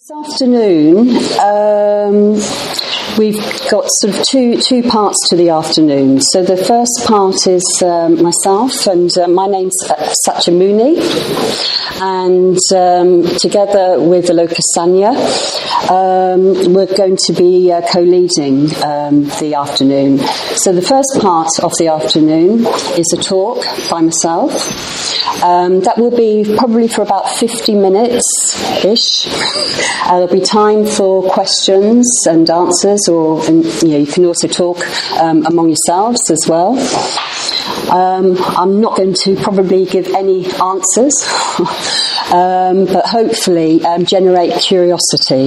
This afternoon, we've got sort of two parts to the afternoon. So the first part is myself, and my name's Satya Mooney, and together with Aloka Sanya, we're going to be co-leading the afternoon. So the first part of the afternoon is a talk by myself. That will be probably for about 50 minutes-ish. There'll be time for questions and answers, or you can also talk among yourselves as well. I'm not going to probably give any answers, but hopefully generate curiosity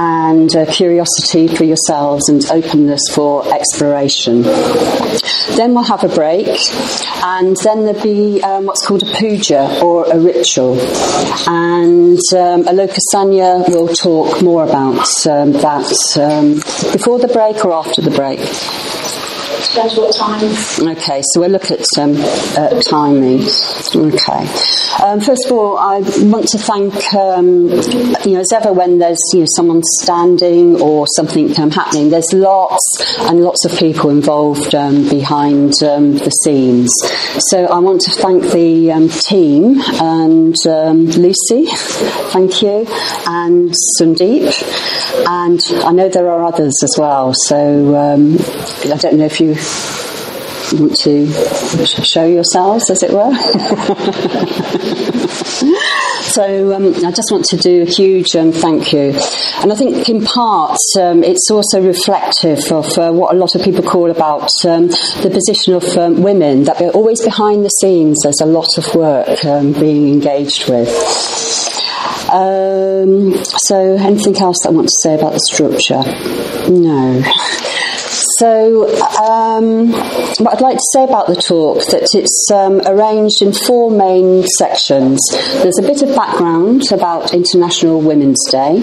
for yourselves and openness for exploration. Then we'll have a break, and then there'll be what's called a puja, or a ritual, and Aloka Sanya will talk more about that before the break or after the break. Depends what time. Okay, so we'll look at timing. Okay. First of all, I want to thank, as ever when there's someone standing or something happening, there's lots and lots of people involved behind the scenes. So I want to thank the team and Lucy, thank you, and Sundeep, and I know there are others as well. So I don't know if you want to show yourselves, as it were. So I just want to do a huge thank you. And I think in part it's also reflective of what a lot of people call about the position of women, that we're always behind the scenes. There's a lot of work being engaged with. So anything else that I want to say about the structure? No. So, what I'd like to say about the talk, that it's arranged in 4 main sections. There's a bit of background about International Women's Day,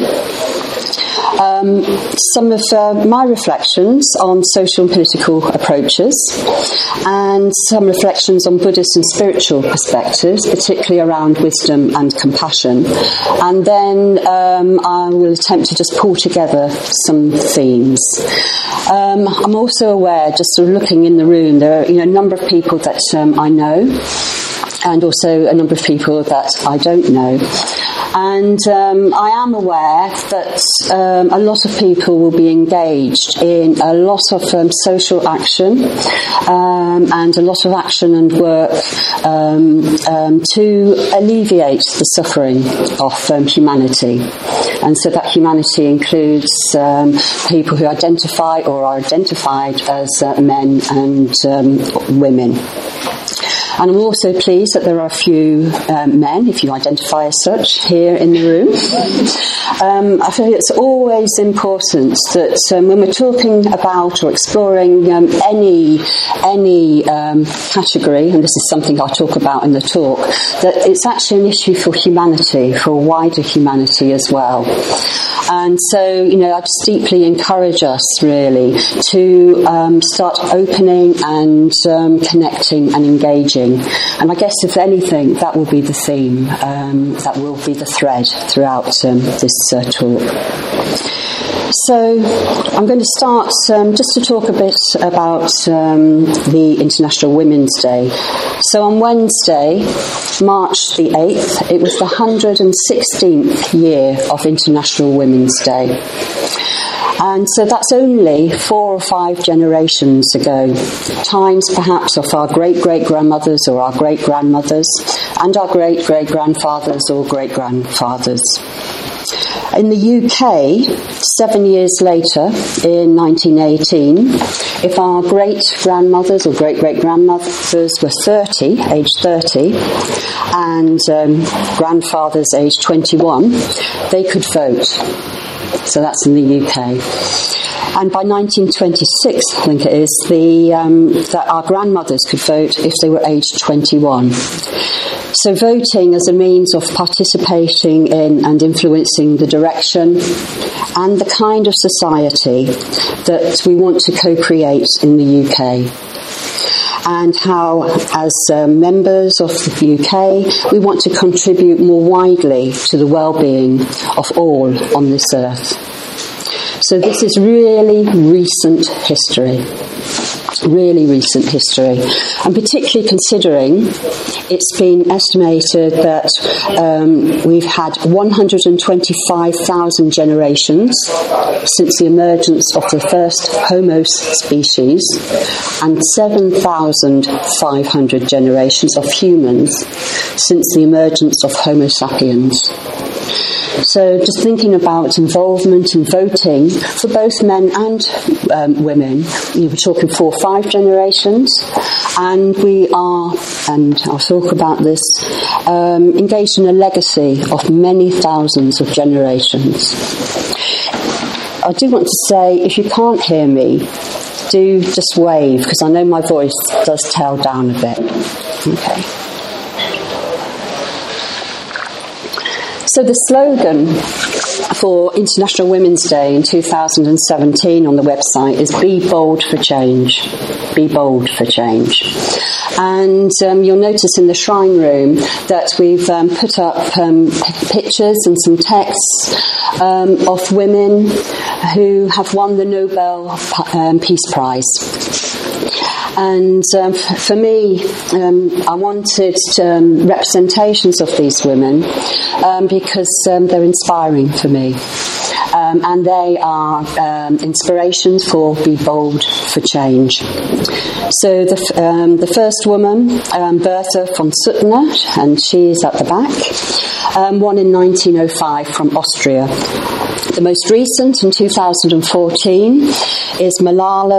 some of my reflections on social and political approaches, and some reflections on Buddhist and spiritual perspectives, particularly around wisdom and compassion. And then I will attempt to just pull together some themes. I'm also aware, just sort of looking in the room, there are a number of people that I know, and also a number of people that I don't know. And I am aware that a lot of people will be engaged in a lot of social action and a lot of action and work to alleviate the suffering of humanity. And so that humanity includes people who identify or are identified as men and women. And I'm also pleased that there are a few men, if you identify as such, here in the room. I think it's always important that when we're talking about or exploring any category, and this is something I talk about in the talk, that it's actually an issue for humanity, for wider humanity as well. And so, I just deeply encourage us, really, to start opening and connecting and engaging. And I guess, if anything, that will be the theme, that will be the thread throughout this talk. So I'm going to start just to talk a bit about the International Women's Day. So on Wednesday, March the 8th, it was the 116th year of International Women's Day. And so that's only 4 or 5 generations ago, times perhaps of our great-great-grandmothers or our great-grandmothers, and our great-great-grandfathers or great-grandfathers. In the UK, 7 years later, in 1918, if our great-grandmothers or great-great-grandmothers were aged 30, and grandfathers aged 21, they could vote. So that's in the UK. And by 1926, I think it is, that our grandmothers could vote if they were aged 21. So voting as a means of participating in and influencing the direction and the kind of society that we want to co-create in the UK. and how, as members of the UK, we want to contribute more widely to the well-being of all on this earth. So this is really recent history. Really recent history, and particularly considering it's been estimated that we've had 125,000 generations since the emergence of the first Homo species and 7,500 generations of humans since the emergence of Homo sapiens. So just thinking about involvement and voting for both men and women, you were talking 4 or 5 generations, and we are, and I'll talk about this, engaged in a legacy of many thousands of generations. I do want to say, if you can't hear me, do just wave, because I know my voice does tail down a bit. Okay. So the slogan for International Women's Day in 2017 on the website is "Be bold for change." Be bold for change. And you'll notice in the Shrine Room that we've put up pictures and some texts of women who have won the Nobel Peace Prize. And for me, I wanted representations of these women because they're inspiring for me. And they are inspirations for Be Bold for Change. So the first woman, Bertha von Suttner, and she is at the back, won in 1905 from Austria. The most recent, in 2014, is Malala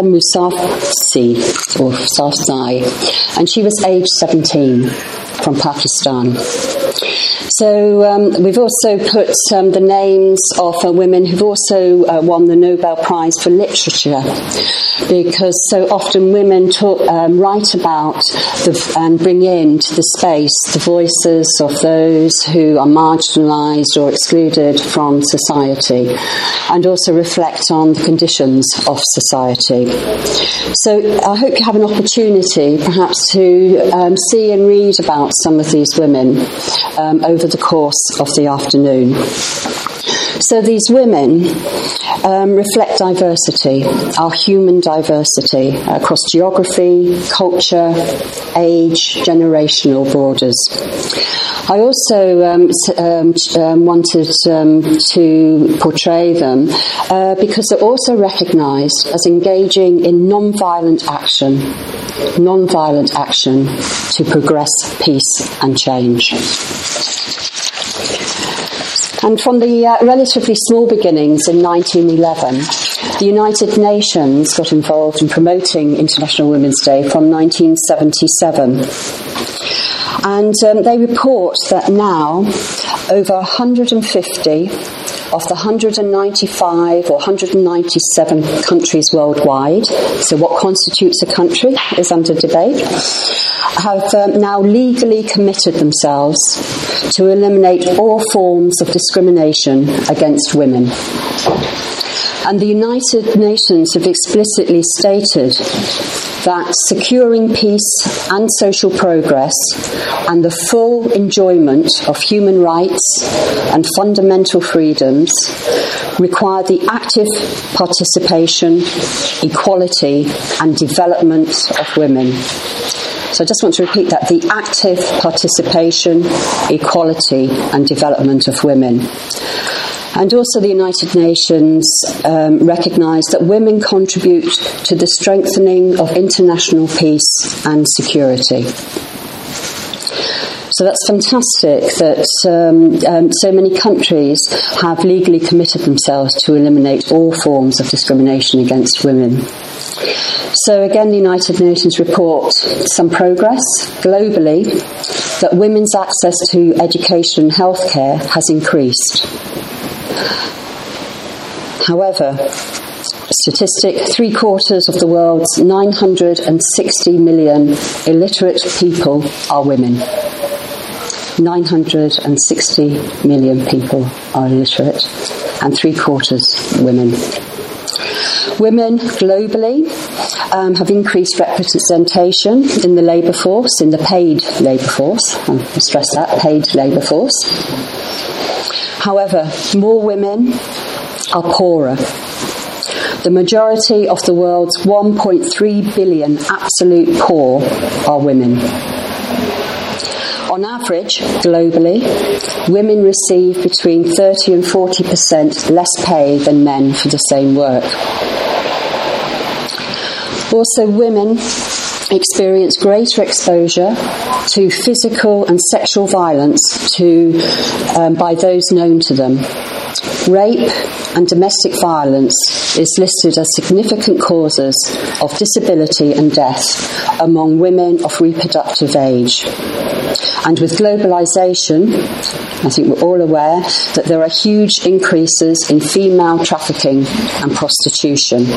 Yousafzai, and she was aged 17 from Pakistan. So we've also put the names of women who've also won the Nobel Prize for Literature, because so often women write about and bring into the space the voices of those who are marginalised or excluded from society, and also reflect on the conditions of society. So I hope you have an opportunity perhaps to see and read about some of these women over the course of the afternoon. So these women reflect diversity, our human diversity, across geography, culture, age, generational borders. I also wanted to portray them because they're also recognised as engaging in non-violent action to progress peace and change. And from the relatively small beginnings in 1911, the United Nations got involved in promoting International Women's Day from 1977. And they report that now over 150 of the 195 or 197 countries worldwide, so what constitutes a country is under debate, have now legally committed themselves to eliminate all forms of discrimination against women. And the United Nations have explicitly stated that securing peace and social progress and the full enjoyment of human rights and fundamental freedoms require the active participation, equality and development of women. So I just want to repeat that: the active participation, equality and development of women. And also the United Nations recognise that women contribute to the strengthening of international peace and security. So that's fantastic that so many countries have legally committed themselves to eliminate all forms of discrimination against women. So again, the United Nations report some progress globally, that women's access to education and healthcare has increased. However, statistic, 3/4 of the world's 960 million illiterate people are women. 960 million people are illiterate, and 3/4 women. Women globally have increased representation in the labour force, in the paid labour force. I stress that, paid labour force. However, more women are poorer. The majority of the world's 1.3 billion absolute poor are women. On average, globally, women receive between 30 and 40% less pay than men for the same work. Also, women experience greater exposure to physical and sexual violence by those known to them. Rape and domestic violence is listed as significant causes of disability and death among women of reproductive age. And with globalisation, I think we're all aware that there are huge increases in female trafficking and prostitution.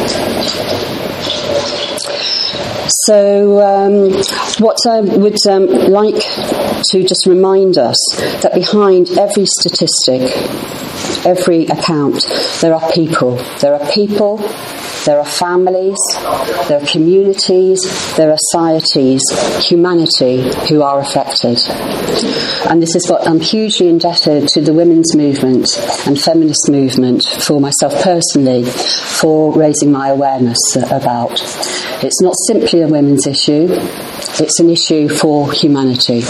So what I would like to just remind us that behind every statistic, every account, there are people. There are people, there are families, there are communities, there are societies, humanity who are affected. And this is what I'm hugely indebted to the women's movement and feminist movement, for myself personally, for raising my awareness about. It's not simply a women's issue, it's an issue for humanity.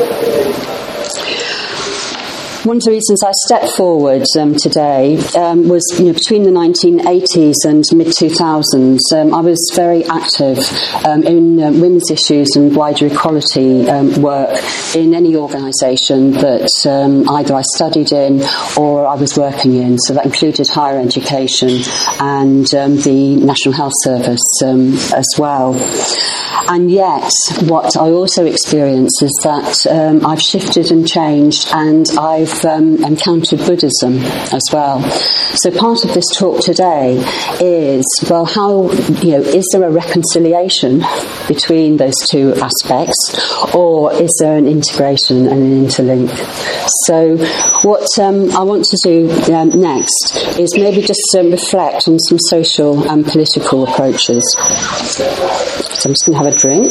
One of the reasons I stepped forward today was, between the 1980s and mid-2000s, I was very active in women's issues and wider equality work in any organisation that either I studied in or I was working in. So that included higher education and the National Health Service as well. And yet, what I also experience is that I've shifted and changed, and I've encountered Buddhism as well. So part of this talk today is, well, how, is there a reconciliation between those two aspects, or is there an integration and an interlink? So what I want to do next is maybe just reflect on some social and political approaches. So I'm just going to have a drink.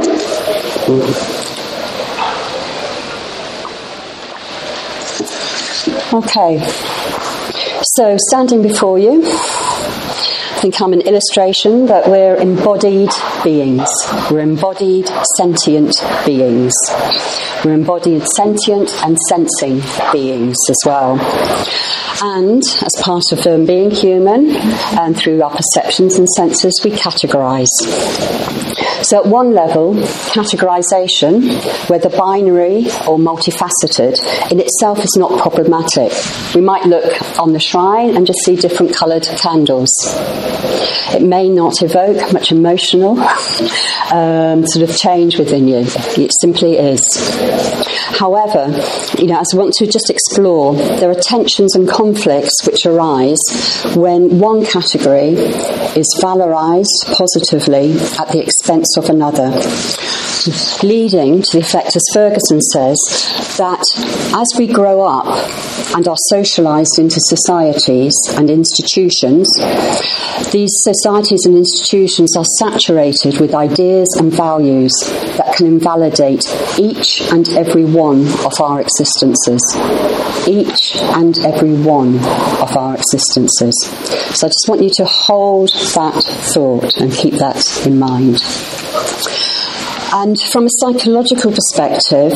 Okay, so standing before you, I think I'm an illustration that we're embodied beings. We're embodied sentient beings. We're embodied sentient and sensing beings as well. And as part of being human, and through our perceptions and senses, we categorise. So at one level, categorisation, whether binary or multifaceted, in itself is not problematic. We might look on the shrine and just see different coloured candles. It may not evoke much emotional sort of change within you. It simply is. However, as I want to just explore, there are tensions and conflicts which arise when one category is valorised positively at the expense of another, leading to the effect, as Ferguson says, that as we grow up and are socialised into societies and institutions, these societies and institutions are saturated with ideas and values that can invalidate each and every one of our existences. Each and every one of our existences. So I just want you to hold that thought and keep that in mind. And from a psychological perspective,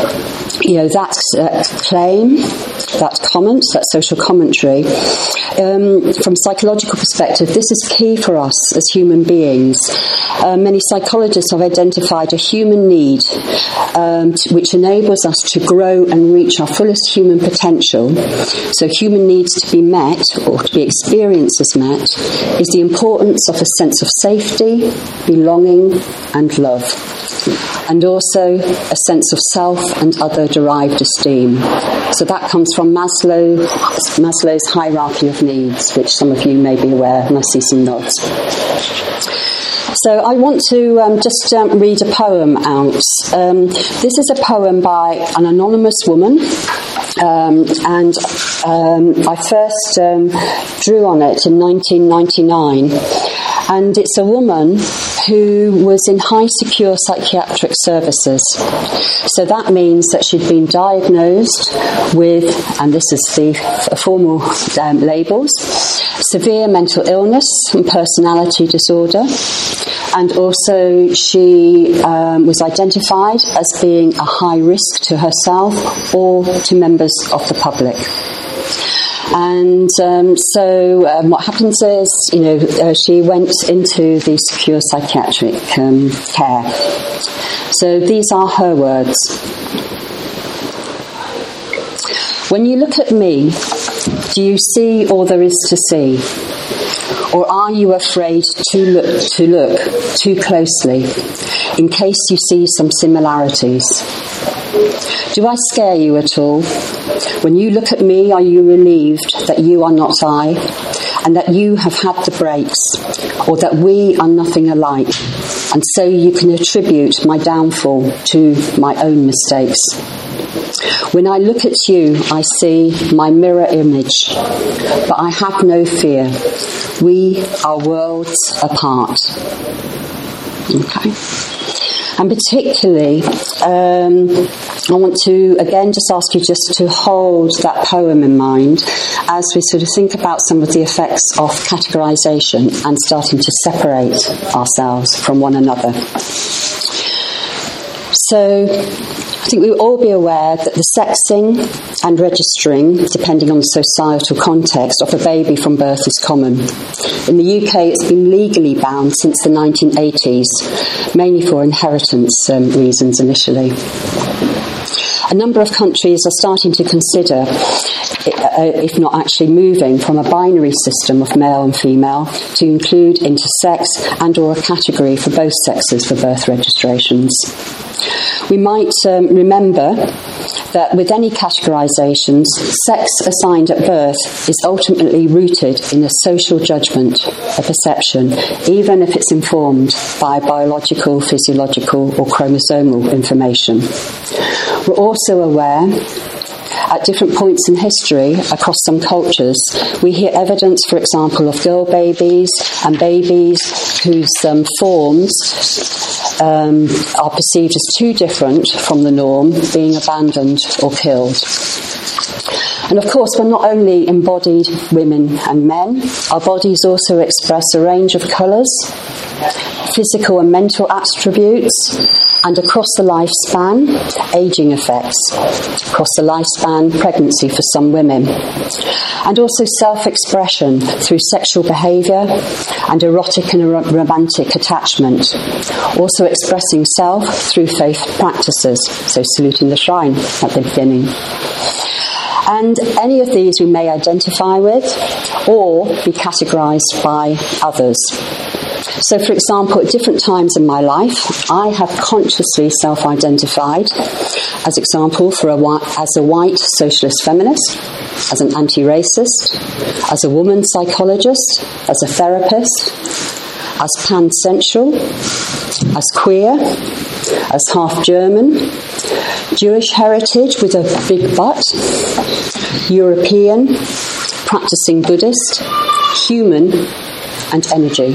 that claim, that comment, that social commentary, from a psychological perspective, this is key for us as human beings. Many psychologists have identified a human need which enables us to grow and reach our fullest human potential. So human needs to be met, or to be experienced as met, is the importance of a sense of safety, belonging and love. And also a sense of self and other derived esteem. So that comes from Maslow's hierarchy of needs, which some of you may be aware, and I see some nods. So I want to just read a poem out. This is a poem by an anonymous woman and I first drew on it in 1999. And it's a woman who was in high secure psychiatric services. So that means that she'd been diagnosed with, and this is the formal labels, severe mental illness and personality disorder. And also she was identified as being a high risk to herself or to members of the public. And so what happens is, she went into the secure psychiatric care. So these are her words. When you look at me, do you see all there is to see? Or are you afraid to look too closely in case you see some similarities? Do I scare you at all? When you look at me, are you relieved that you are not I, and that you have had the breaks, or that we are nothing alike, and so you can attribute my downfall to my own mistakes? When I look at you, I see my mirror image, but I have no fear. We are worlds apart. Okay. And particularly, I want to again just ask you just to hold that poem in mind as we sort of think about some of the effects of categorization and starting to separate ourselves from one another. So I think we will all be aware that the sexing and registering, depending on the societal context, of a baby from birth is common. In the UK, it's been legally banned since the 1980s, mainly for inheritance reasons initially. A number of countries are starting to consider, if not actually moving from a binary system of male and female to include intersex and or a category for both sexes for birth registrations. We might remember that with any categorisations, sex assigned at birth is ultimately rooted in a social judgment, a perception, even if it's informed by biological, physiological or chromosomal information. We're also aware at different points in history across some cultures, we hear evidence, for example, of girl babies and babies whose forms are perceived as too different from the norm, being abandoned or killed. And of course, we're not only embodied women and men, our bodies also express a range of colours, physical and mental attributes, and across the lifespan, ageing effects. Across the lifespan, pregnancy for some women. And also self-expression through sexual behaviour and erotic and romantic attachment. Also expressing self through faith practices, so saluting the shrine at the beginning. And any of these we may identify with or be categorised by others. So, for example, at different times in my life, I have consciously self-identified, as example, as a white socialist feminist, as an anti-racist, as a woman psychologist, as a therapist, as pansexual, as queer, as half German, Jewish heritage with a big butt, European, practicing Buddhist, human, and energy.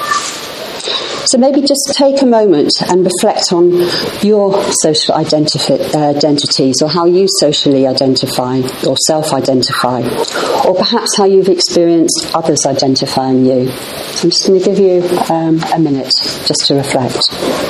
So maybe just take a moment and reflect on your social identities, or how you socially identify or self-identify, or perhaps how you've experienced others identifying you. So I'm just going to give you a minute just to reflect.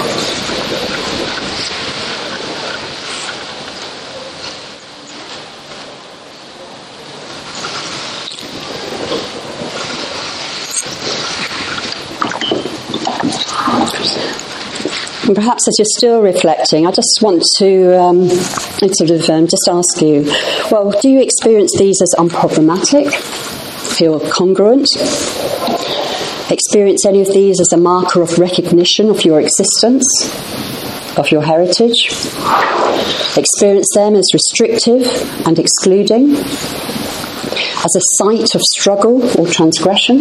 And perhaps as you're still reflecting, I just want to just ask you, well, do you experience these as unproblematic? Feel congruent? Experience any of these as a marker of recognition of your existence, of your heritage? Experience them as restrictive and excluding? As a site of struggle or transgression?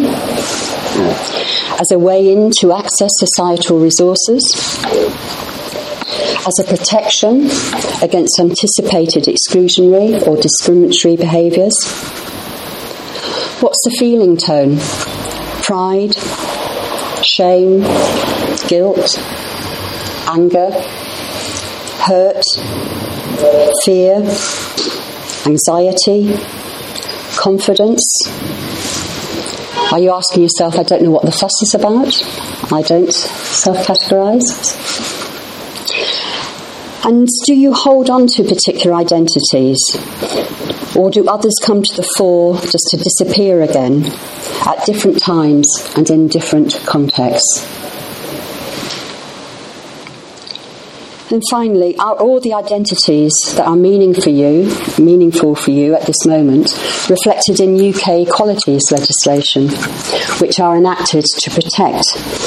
As a way in to access societal resources? as a protection against anticipated exclusionary or discriminatory behaviours. What's the feeling tone? Pride, shame, guilt, anger, hurt, fear, anxiety, confidence. Are you asking yourself, I don't know what the fuss is about? I don't self-categorise. And do you hold on to particular identities? Or do others come to the fore just to disappear again at different times and in different contexts? And finally, are all the identities that are meaningful for you at this moment, reflected in UK equalities legislation, which are enacted to protect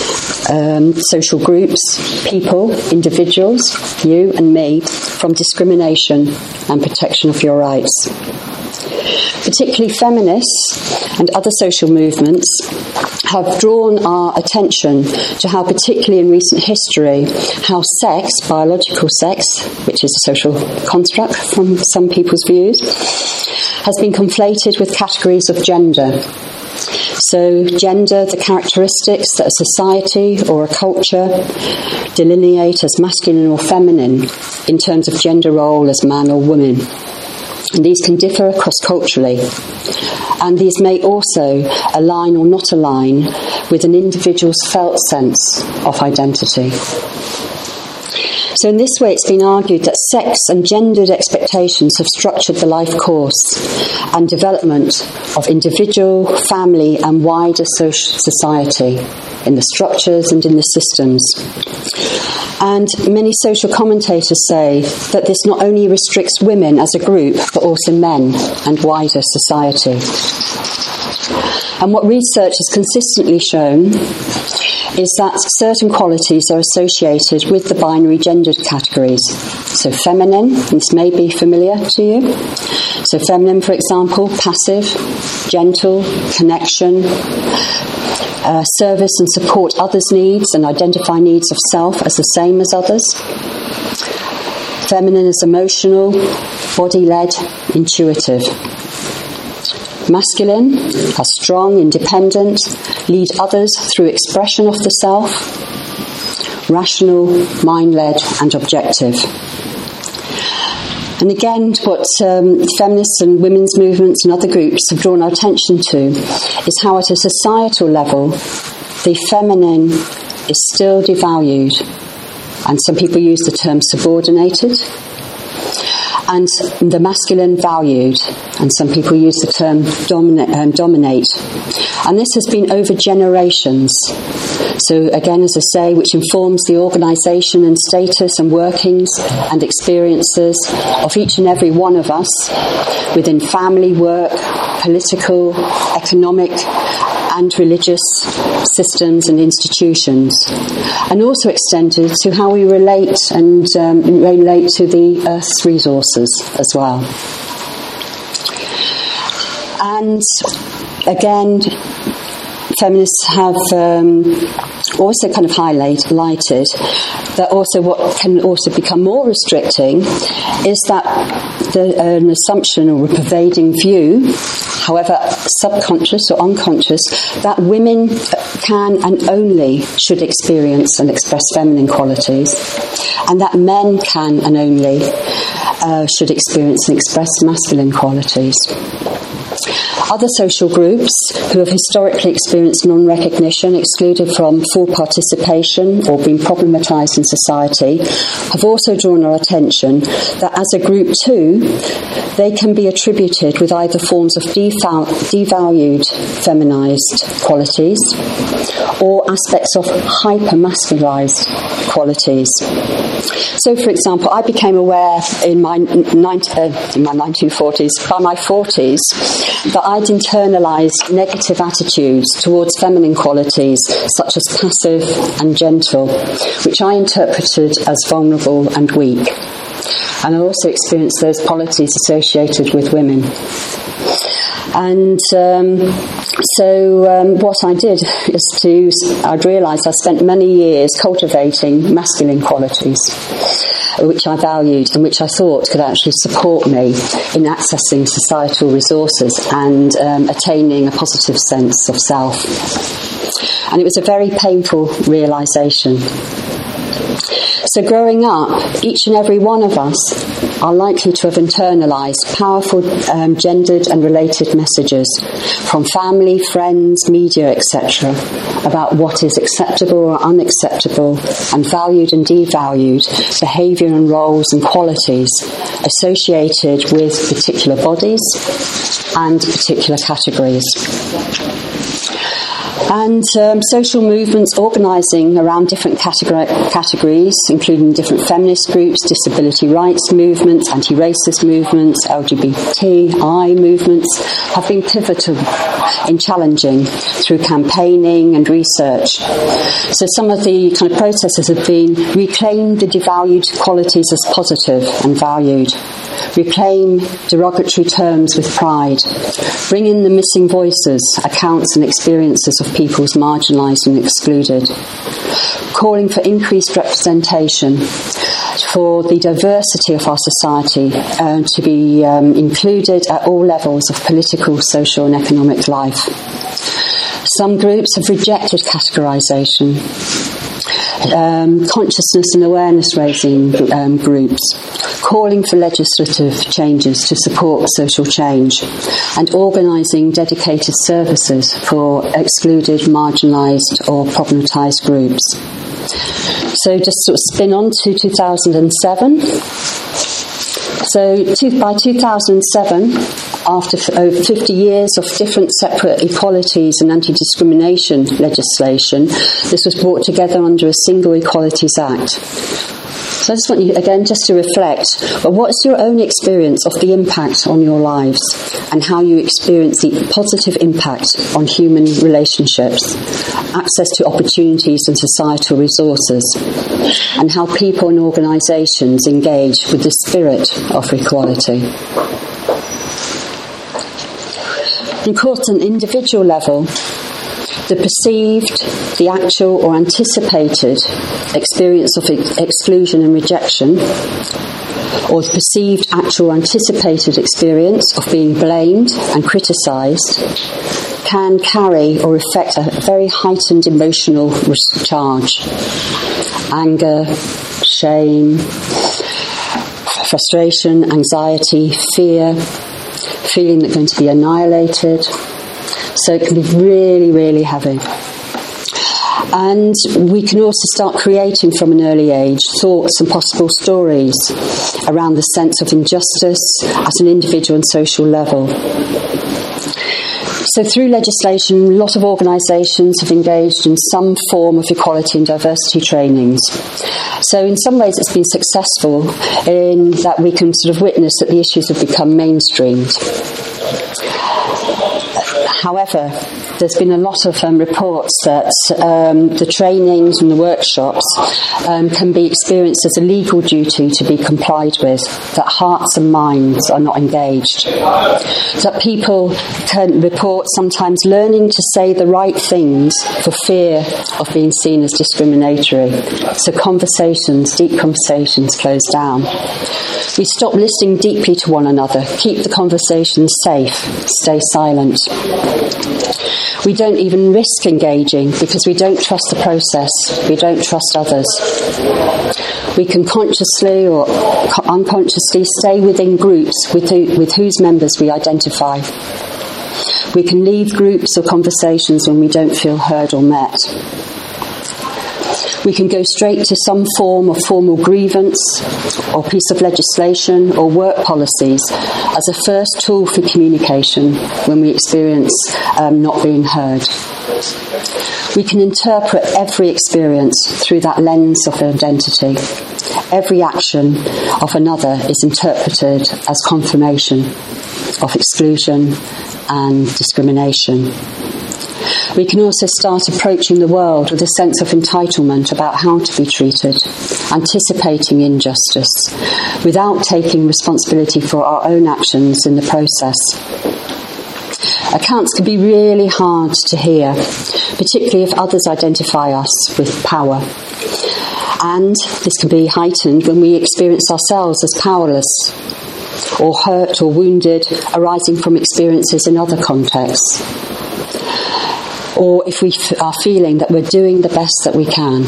social groups, people, individuals, you and me, from discrimination and protection of your rights? Particularly feminists and other social movements have drawn our attention to how, particularly in recent history, how sex, biological sex, which is a social construct from some people's views, has been conflated with categories of gender. So gender, the characteristics that a society or a culture delineate as masculine or feminine in terms of gender role as man or woman. And these can differ cross-culturally. And these may also align or not align with an individual's felt sense of identity. So in this way, it's been argued that sex and gendered expectations have structured the life course and development of individual, family and wider social society in the structures and in the systems. And many social commentators say that this not only restricts women as a group, but also men and wider society. And what research has consistently shown is that certain qualities are associated with the binary gendered categories. So feminine, this may be familiar to you. So feminine, for example, passive, gentle, connection, service and support others' needs and identify needs of self as the same as others. Feminine is emotional, body-led, intuitive. Masculine are strong, independent, lead others through expression of the self, rational, mind-led and objective. And again, what feminists and women's movements and other groups have drawn our attention to is how at a societal level the feminine is still devalued, and some people use the term subordinated, and the masculine valued, and some people use the term dominate. And this has been over generations. So again, as I say, which informs the organisation and status and workings and experiences of each and every one of us within family, work, political, economic and religious systems and institutions, and also extended to how we relate and relate to the Earth's resources as well. And again, feminists have also kind of highlighted that also what can also become more restricting is that an assumption or a pervading view, however subconscious or unconscious, that women can and only should experience and express feminine qualities, and that men can and only should experience and express masculine qualities. Other social groups who have historically experienced non-recognition, excluded from full participation or been problematised in society, have also drawn our attention that as a group too, they can be attributed with either forms of devalued feminised qualities or aspects of hyper-masculised qualities. So, for example, I became aware in my 1940s, by my 40s, that I'd internalised negative attitudes towards feminine qualities such as passive and gentle, which I interpreted as vulnerable and weak. And I also experienced those qualities associated with women. And So what I did is I'd realised I spent many years cultivating masculine qualities, which I valued and which I thought could actually support me in accessing societal resources and attaining a positive sense of self. And it was a very painful realisation. So growing up, each and every one of us are likely to have internalised powerful gendered and related messages from family, friends, media, etc. about what is acceptable or unacceptable and valued and devalued behaviour and roles and qualities associated with particular bodies and particular categories. And social movements organising around different categories, including different feminist groups, disability rights movements, anti-racist movements, LGBTI movements, have been pivotal in challenging through campaigning and research. So some of the kind of processes have been reclaim the devalued qualities as positive and valued, reclaim derogatory terms with pride, bring in the missing voices, accounts and experiences of peoples marginalised and excluded, calling for increased representation for the diversity of our society to be included at all levels of political, social and economic life. Some groups have rejected categorisation. Consciousness and awareness raising groups, calling for legislative changes to support social change, and organising dedicated services for excluded, marginalised or problematized groups. So just sort of spin on to 2007. So by 2007, after over 50 years of different separate equalities and anti-discrimination legislation, this was brought together under a single Equalities Act. So I just want you, again, just to reflect, well, what's your own experience of the impact on your lives and how you experience the positive impact on human relationships, access to opportunities and societal resources, and how people and organisations engage with the spirit of equality. Of course, at an individual level, the perceived, the actual or anticipated experience of exclusion and rejection, or the perceived, actual, anticipated experience of being blamed and criticised, can carry or affect a very heightened emotional charge. Anger, shame, frustration, anxiety, fear, feeling that they're going to be annihilated. So it can be really, really heavy. And we can also start creating from an early age thoughts and possible stories around the sense of injustice at an individual and social level. So through legislation, a lot of organisations have engaged in some form of equality and diversity trainings. So in some ways it's been successful in that we can sort of witness that the issues have become mainstreamed. However, there's been a lot of reports that the trainings and the workshops can be experienced as a legal duty to be complied with, that hearts and minds are not engaged, that people can report sometimes learning to say the right things for fear of being seen as discriminatory. So conversations, deep conversations, close down. We stop listening deeply to one another, keep the conversation safe, stay silent. We don't even risk engaging because we don't trust the process, we don't trust others. We can consciously or unconsciously stay within groups with whose members we identify. We can leave groups or conversations when we don't feel heard or met. We can go straight to some form of formal grievance or piece of legislation or work policies as a first tool for communication when we experience not being heard. We can interpret every experience through that lens of identity. Every action of another is interpreted as confirmation of exclusion and discrimination. We can also start approaching the world with a sense of entitlement about how to be treated, anticipating injustice, without taking responsibility for our own actions in the process. Accounts can be really hard to hear, particularly if others identify us with power. And this can be heightened when we experience ourselves as powerless, or hurt or wounded, arising from experiences in other contexts. Or if we are feeling that we're doing the best that we can.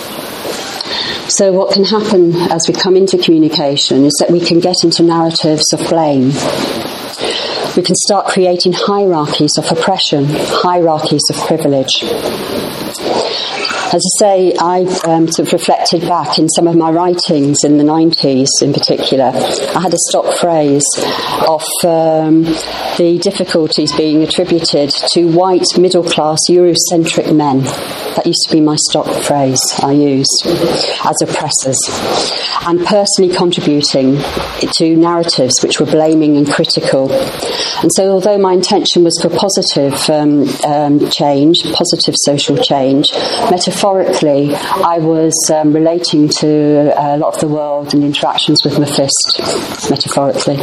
So what can happen as we come into communication is that we can get into narratives of blame. We can start creating hierarchies of oppression, hierarchies of privilege. As I say, I sort of reflected back in some of my writings in the 90s in particular. I had a stock phrase of the difficulties being attributed to white middle-class Eurocentric men. That used to be my stock phrase I used as oppressors. And personally contributing to narratives which were blaming and critical. And so although my intention was for positive change, positive social change, metaphorically I was relating to a lot of the world and interactions with my fist, metaphorically.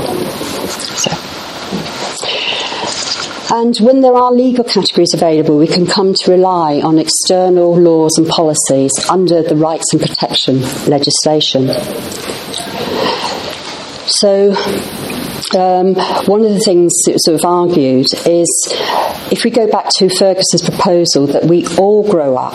And when there are legal categories available, we can come to rely on external laws and policies under the rights and protection legislation. So one of the things that sort of argued is if we go back to Ferguson's proposal that we all grow up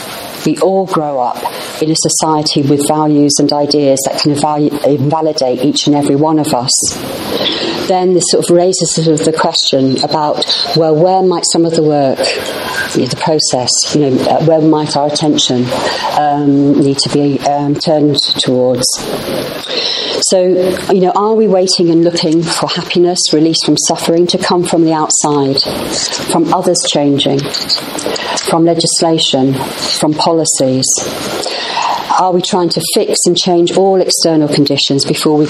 in a society with values and ideas that can invalidate each and every one of us, then this sort of raises sort of the question about, well, where might some of the work, the process, where might our attention need to be turned towards? So, are we waiting and looking for happiness, release from suffering to come from the outside, from others changing, from legislation, from policies? Are we trying to fix and change all external conditions before we